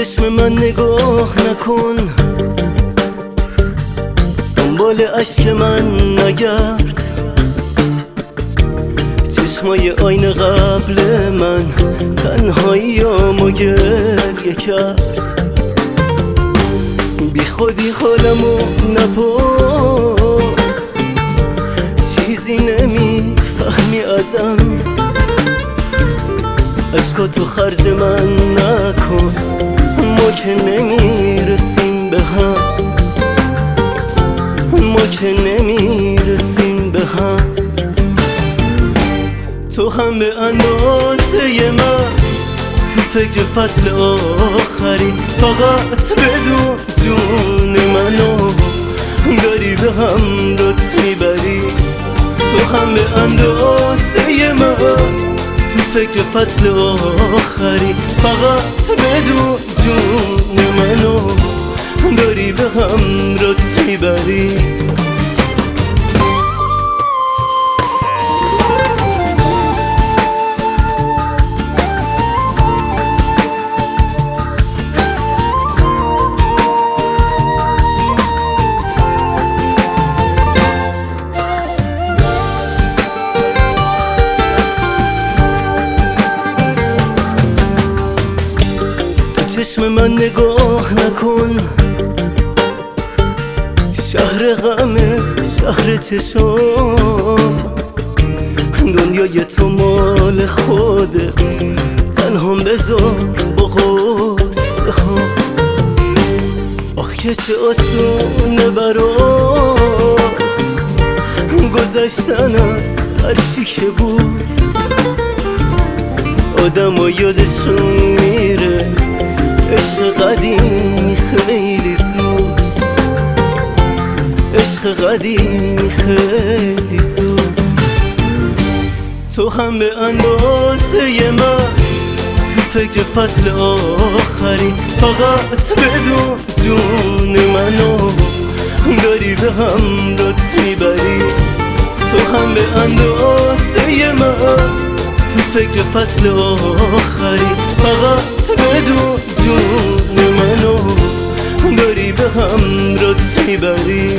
چشم من نگاه نکن، دنبال اشک من نگرد. چشمای آینه قبل من تنهاییامو گریه کرد. بی خودی حالمو نپرس، چیزی نمیفهمی ازم. اشکاتو خرج من نکن، ما که نمیرسیم به هم، ما که نمیرسیم به هم. تو هم به اندازه من تو فکر فصل آخری، فقط بدون جون منو داری به هم لطف میبری. تو هم به اندازه من تو فکر فصل آخری، فقط بدون جون منو داری به هم لطف میبری. چشم من نگاه نکن، شهر غمه شهر چشم. دنیای تو مال خودت، تنها بذار با غصه ها. آخ که چه آسونه برات گذشتن از هرچی که بود. آدم ها یادشون میره عشق قدیمی خیلی زود، عشق قدیمی خیلی زود. تو هم به اندازه من تو فکر فصل آخری، فقط بدون جون منو داری به هم لطف میبری. تو هم به اندازه من تو فکر فصل آخری، فقط بدون جون منو داری به هم لطف میبری.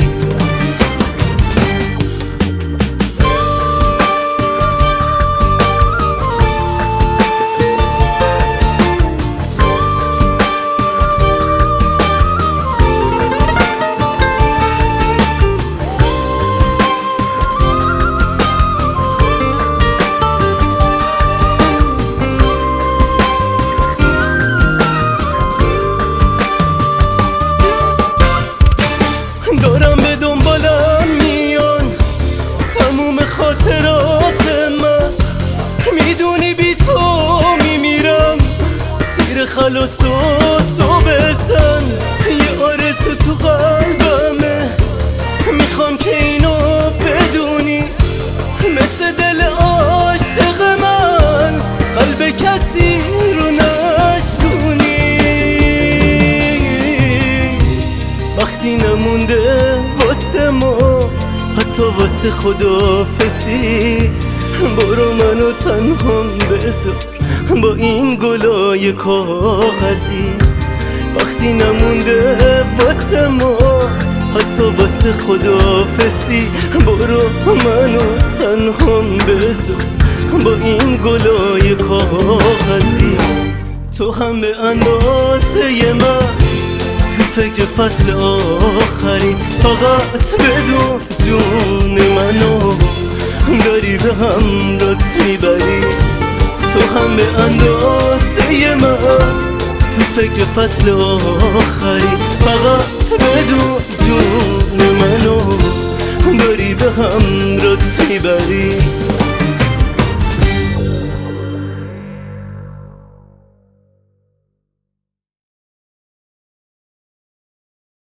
دارم به دنبالم میان تموم خاطرات من، میدونی بی تو میمیرم. تیر خلاص تو بزن، یه آرزو تو قلبمه، میخوام که اینو بدونی. مثل دل عاشق من قلب کسی رو نشکونی. وقتی نمونده واسه ما حتی واسه خداحافظی، برو منو تنهام بذار با این گلای کاغذی. وقتی نمونده واسه ما حتی واسه خداحافظی، برو منو تنهام بذار با این گلای کاغذی. تو هم به اندازه من تو فکر فصل آخری، فقط بدون جون منو داری به هم لطف میبری. تو هم به اندازه من تو فکر فصل آخری، فقط